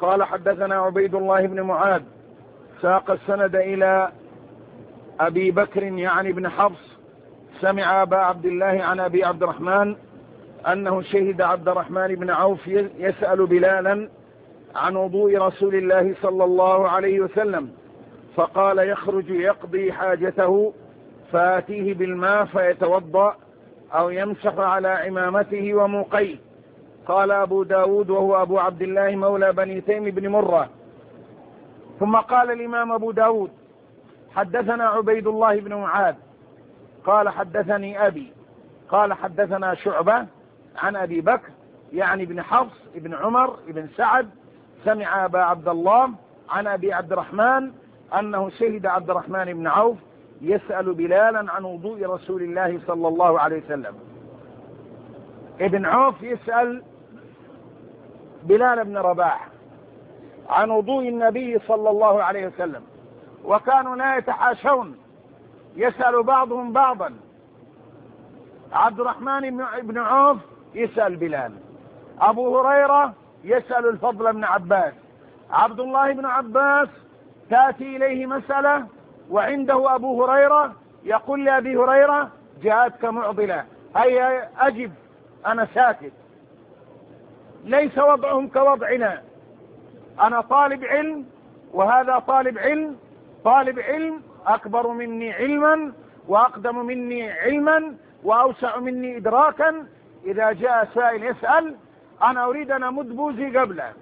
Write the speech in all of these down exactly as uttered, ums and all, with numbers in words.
قال حدثنا عبيد الله بن معاذ ساق السند إلى أبي بكر يعني بن حفص سمع أبا عبد الله عن أبي عبد الرحمن أنه شهد عبد الرحمن بن عوف يسأل بلالا عن وضوء رسول الله صلى الله عليه وسلم، فقال يخرج يقضي حاجته فآتيه بالماء فيتوضأ أو يمسح على عمامته وموقيه. قال أبو داود وهو أبو عبد الله مولى بني تيم بن مرة. ثم قال الإمام أبو داود حدثنا عبيد الله بن معاذ قال حدثني أبي قال حدثنا شعبة عن أبي بكر يعني بن حفص بن عمر بن سعد سمع أبا عبد الله عن أبي عبد الرحمن أنه شهد عبد الرحمن بن عوف يسأل بلالا عن وضوء رسول الله صلى الله عليه وسلم. ابن عوف يسأل بلال بن رباح عن وضوء النبي صلى الله عليه وسلم، وكانوا لا يتحاشون، يسأل بعضهم بعضا. عبد الرحمن بن عوف يسأل بلال، أبو هريرة يسأل الفضل بن عباس، عبد الله بن عباس تأتي إليه مسألة وعنده أبو هريرة يقول لأبي هريرة جاءتك معضلة هيا أجب أنا ساكت. ليس وضعهم كوضعنا، أنا طالب علم وهذا طالب علم، طالب علم أكبر مني علما وأقدم مني علما وأوسع مني إدراكا. إذا جاء سائل يسأل أنا أريد أن أمد بوزي قبله،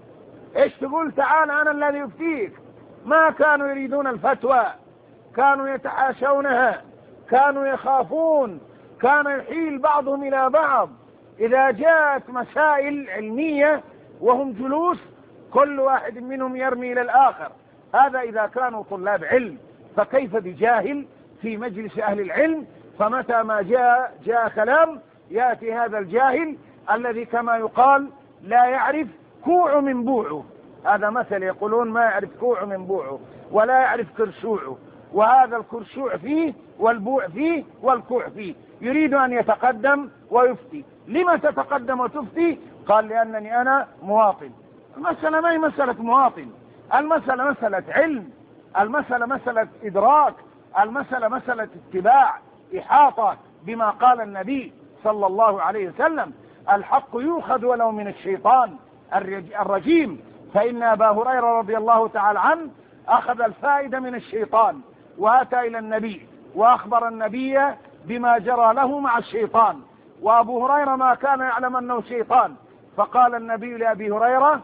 إيش تقول؟ تعال أنا الذي يفتيك. ما كانوا يريدون الفتوى، كانوا يتحاشونها، كانوا يخافون، كان يحيل بعضهم إلى بعض. إذا جاءت مسائل علمية وهم جلوس كل واحد منهم يرمي إلى الآخر. هذا إذا كانوا طلاب علم، فكيف بجاهل في مجلس أهل العلم؟ فمتى ما جاء جاء كلام يأتي هذا الجاهل الذي كما يقال لا يعرف كوع من بوعه. هذا مثل يقولون ما يعرف كوع من بوعه ولا يعرف كرشوعه، وهذا الكرشوع فيه والبوع فيه والكوع فيه، يريد أن يتقدم ويفتي. لما تتقدم وتفتي؟ قال لأنني أنا مواطن. المسألة ما هي مسألة مواطن، المسألة مسألة علم، المسألة مسألة إدراك، المسألة مسألة اتباع، إحاطة بما قال النبي صلى الله عليه وسلم. الحق يؤخذ ولو من الشيطان الرجيم، فإن أبا هريرة رضي الله تعالى عنه أخذ الفائدة من الشيطان وأتى إلى النبي وأخبر النبي بما جرى له مع الشيطان، وأبو هريرة ما كان يعلم أنه شيطان. فقال النبي لأبي هريرة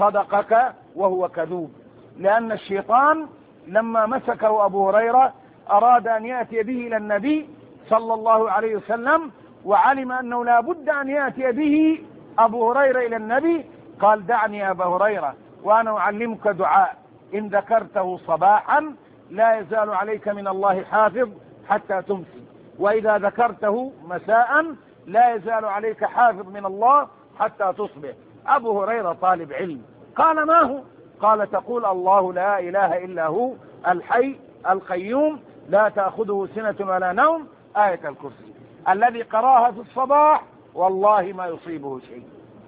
صدقك وهو كذوب، لأن الشيطان لما مسكه أبو هريرة أراد أن يأتي به إلى النبي صلى الله عليه وسلم، وعلم أنه لا بد أن يأتي به أبو هريرة إلى النبي. قال دعني يا أبا هريرة وأنا أعلمك دعاء إن ذكرته صباحا لا يزال عليك من الله حافظ حتى تمسي، وإذا ذكرته مساء لا يزال عليك حافظ من الله حتى تصبح. أبو هريرة طالب علم. قال ما هو؟ قال تقول الله لا إله إلا هو الحي القيوم لا تأخذه سنة ولا نوم، آية الكرسي. الذي قراها في الصباح والله ما يصيبه شيء،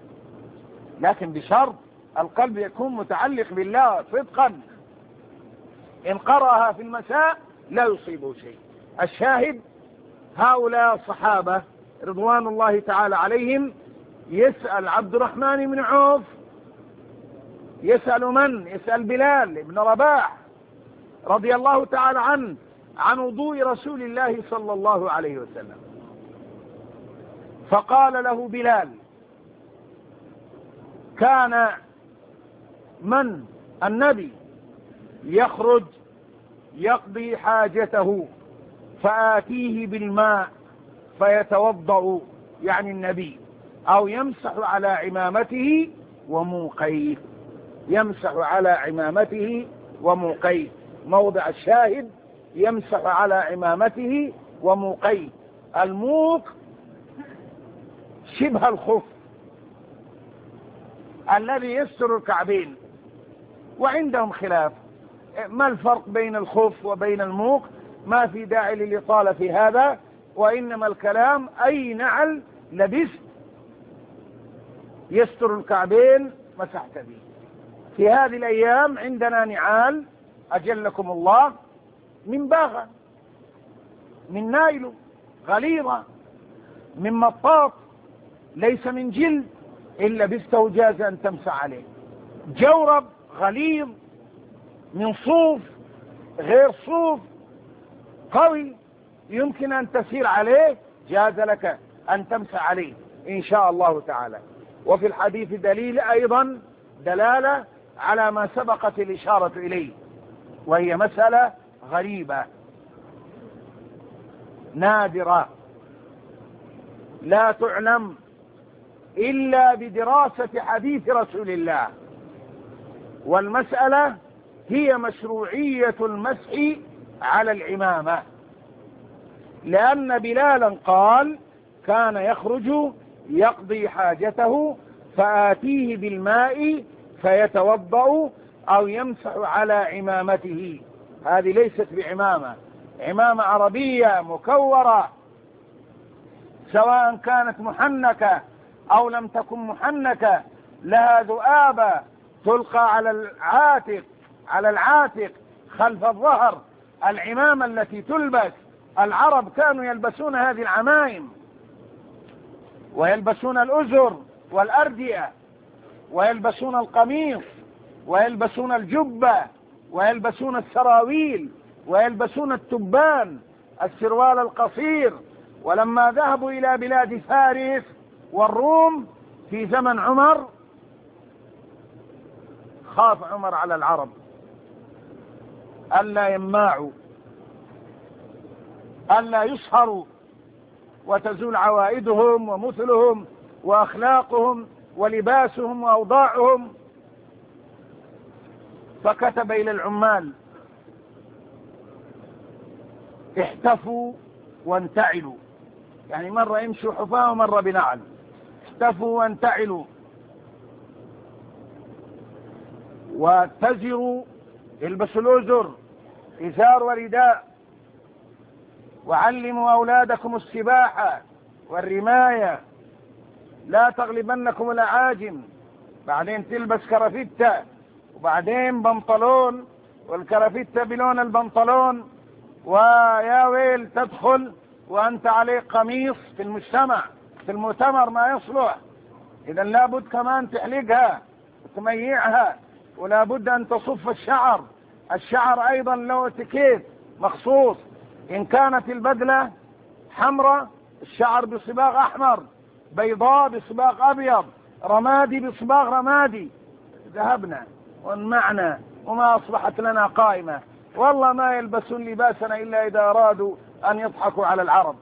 لكن بشرط القلب يكون متعلق بالله صدقا. إن قرأها في المساء لا يصيبه شيء. الشاهد هؤلاء الصحابة رضوان الله تعالى عليهم يسأل عبد الرحمن بن عوف، يسأل من؟ يسأل بلال بن رباح رضي الله تعالى عنه عن وضوء رسول الله صلى الله عليه وسلم. فقال له بلال كان من النبي يخرج يقضي حاجته فآتيه بالماء فيتوضأ، يعني النبي، أو يمسح على عمامته وموقيه، يمسح على عمامته وموقيه. موضع الشاهد يمسح على عمامته وموقيه. الموق شبه الخف الذي يستر الكعبين، وعندهم خلاف ما الفرق بين الخف وبين الموق. ما في داعي للإطالة في هذا، وإنما الكلام أي نعل لبست يستر الكعبين مسحت به. في هذه الأيام عندنا نعال أجلكم الله من باغة، من نايلو غليظة، من مطاط، ليس من جلد إلا بسته جاز أن تمسح عليه. جورب غليظ من صوف غير صوف قوي يمكن أن تسير عليه، جاز لك أن تمسح عليه إن شاء الله تعالى. وفي الحديث دليل أيضا دلالة على ما سبقت الإشارة إليه، وهي مسألة غريبة نادرة لا تعلم إلا بدراسة حديث رسول الله، والمسألة هي مشروعية المسح على العمامة، لأن بلالا قال كان يخرج يقضي حاجته فآتيه بالماء فيتوضأ أو يمسح على عمامته. هذه ليست بعمامة، عمامة عربية مكورة، سواء كانت محنكة أو لم تكن محنكة، لها ذؤابة تلقى على العاتق على العاتق خلف الظهر. العمامة التي تلبس، العرب كانوا يلبسون هذه العمائم، ويلبسون الأزر والأردية، ويلبسون القميص، ويلبسون الجبة، ويلبسون السراويل، ويلبسون التبان السروال القصير. ولما ذهبوا إلى بلاد فارس والروم في زمن عمر، خاف عمر على العرب ألا يماعوا، ألا يسهروا وتزول عوائدهم ومثلهم وأخلاقهم ولباسهم وأوضاعهم، فكتب إلى العمال: احتفوا وانتعلوا، يعني مرة يمشوا حفاة ومرة بنعل، احتفوا وانتعلوا، واتزروا، البسوا الأزر إزار ورداء، وعلموا أولادكم السباحة والرماية، لا تغلبنكم الأعاجم. بعدين تلبس كرافتة وبعدين بنطلون، والكرافتة بلون البنطلون، ويا ويل تدخل وأنت عليك قميص في المجتمع، في المؤتمر ما يصلح. إذا لابد كمان تحلقها وتميعها، ولا بد أن تصف الشعر. الشعر أيضا له اتيكيت مخصوص، إن كانت البدلة حمراء الشعر بصباغ أحمر، بيضاء بصباغ أبيض، رمادي بصباغ رمادي. ذهبنا وانمعنا وما أصبحت لنا قائمة. والله ما يلبسون لباسنا إلا إذا أرادوا أن يضحكوا على العرب.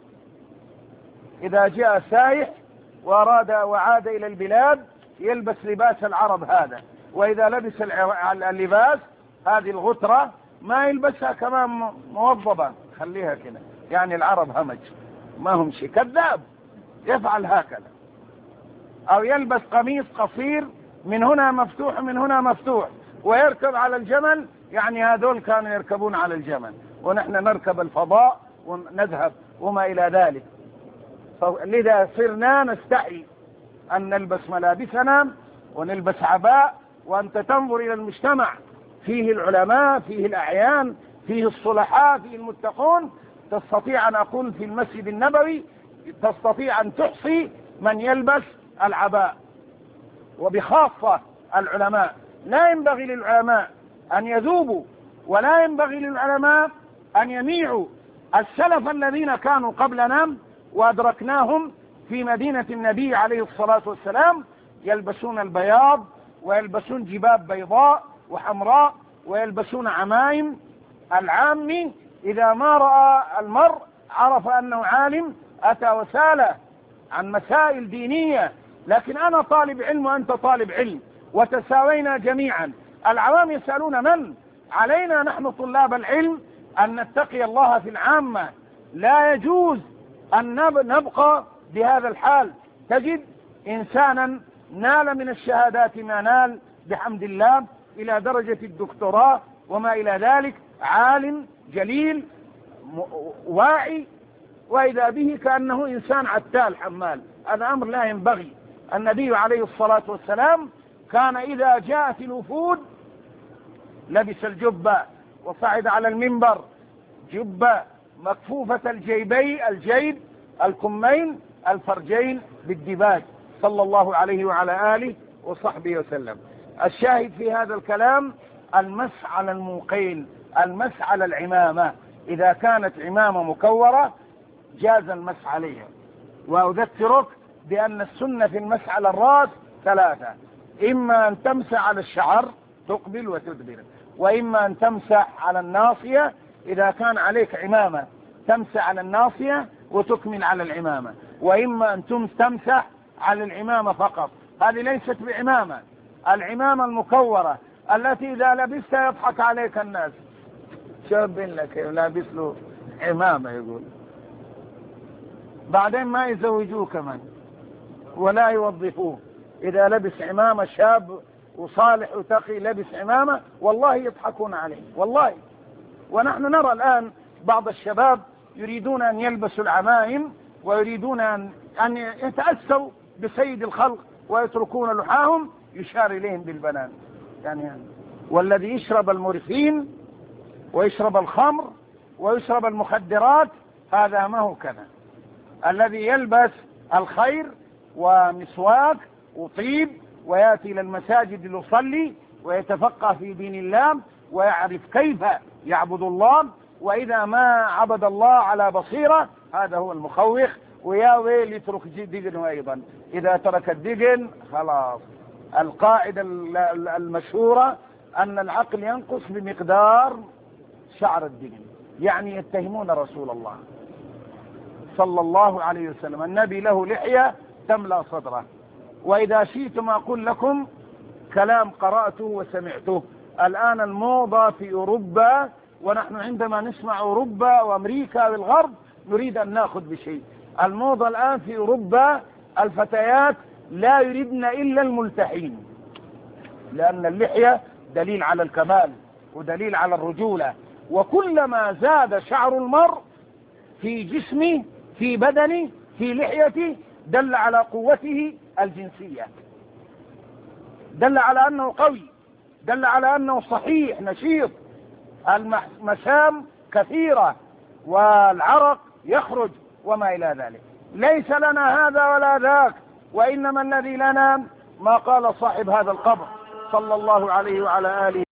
إذا جاء سايح وأراد وعاد إلى البلاد يلبس لباس العرب هذا، وإذا لبس اللباس هذه الغترة ما يلبسها كمان موظبة، خليها كده، يعني العرب همج ما هم شيء، كذاب يفعل هكذا. أو يلبس قميص قصير من هنا مفتوح ومن هنا مفتوح ويركب على الجمل، يعني هذول كانوا يركبون على الجمل ونحن نركب الفضاء ونذهب وما إلى ذلك. لذا صرنا نستحي أن نلبس ملابسنا ونلبس عباء، وأنت تنظر إلى المجتمع فيه العلماء، فيه الأعيان، فيه الصلحاء، فيه المتقون. تستطيع أن أقول في المسجد النبوي تستطيع أن تحصي من يلبس العباء، وبخاصة العلماء. لا ينبغي للعلماء أن يذوبوا، ولا ينبغي للعلماء أن يميعوا. السلف الذين كانوا قبلنا وأدركناهم في مدينة النبي عليه الصلاة والسلام يلبسون البياض، ويلبسون جباب بيضاء وحمراء، ويلبسون عمائم. العامي إذا ما رأى المرء عرف أنه عالم، أتى وساله عن مسائل دينية. لكن أنا طالب علم وأنت طالب علم وتساوينا جميعا. العوام يسألون من؟ علينا نحن طلاب العلم أن نتقي الله في العامة. لا يجوز أن نبقى بهذا الحال. تجد إنسانا نال من الشهادات ما نال بحمد الله إلى درجة الدكتوراه وما إلى ذلك، عالم جليل واعي، وإذا به كأنه إنسان عتال حمال. هذا أمر لا ينبغي. النبي عليه الصلاة والسلام كان إذا جاءت الوفود لبس الجبة وصعد على المنبر، جبة مكفوفة الجيبي الجيب الكمين الفرجين بالدباج صلى الله عليه وعلى آله وصحبه وسلم. الشاهد في هذا الكلام المسح على الموقين، المسح على العمامة، إذا كانت عمامة مكورة جاز المسح عليها. وأذكرك بأن السنة في المسح على الرأس ثلاثة: إما أن تمسح على الشعر تقبل وتدبر، وإما أن تمسح على الناصية إذا كان عليك عمامة تمسح على الناصية وتكمل على العمامة، وإما أن تمسح على العمامة فقط. هذه ليست بعمامة، العمامة المكورة التي إذا لبستها يضحك عليك الناس، شاب لك لابس له عمامة يقول، بعدين ما يزوجوه كمان ولا يوظفوه. إذا لبس عمامة شاب وصالح وتقي لبس عمامة والله يضحكون عليه والله. ونحن نرى الآن بعض الشباب يريدون أن يلبسوا العمائم ويريدون أن, أن يتأسوا بسيد الخلق ويتركون لحاهم، يشار إليهم بالبنان يعني. والذي يشرب المورفين ويشرب الخمر ويشرب المخدرات هذا ما هو كذا. الذي يلبس الخير ومسواك وطيب ويأتي إلى المساجد ليصلي ويتفقه في دين الله ويعرف كيف يعبد الله، وإذا ما عبد الله على بصيرة هذا هو المخوخ. ويا ويل يترك دقن، أيضا إذا ترك الدقن خلاص. القاعدة المشهورة أن العقل ينقص بمقدار شعر الدقن، يعني يتهمون رسول الله صلى الله عليه وسلم. النبي له لحية تملأ صدره. وإذا شئتم أقول لكم كلام قرأته وسمعته. الآن الموضة في أوروبا، ونحن عندما نسمع أوروبا وأمريكا والغرب نريد أن نأخذ بشيء. الموضة الآن في أوروبا الفتيات لا يريدن إلا الملتحين، لأن اللحية دليل على الكمال ودليل على الرجولة. وكلما زاد شعر المرء في جسمه في بدنه في لحيته دل على قوته الجنسية، دل على أنه قوي، دل على أنه صحيح نشيط. المسام كثيرة والعرق يخرج وما إلى ذلك. ليس لنا هذا ولا ذاك، وإنما الذي لنا ما قال صاحب هذا القبر صلى الله عليه وعلى آله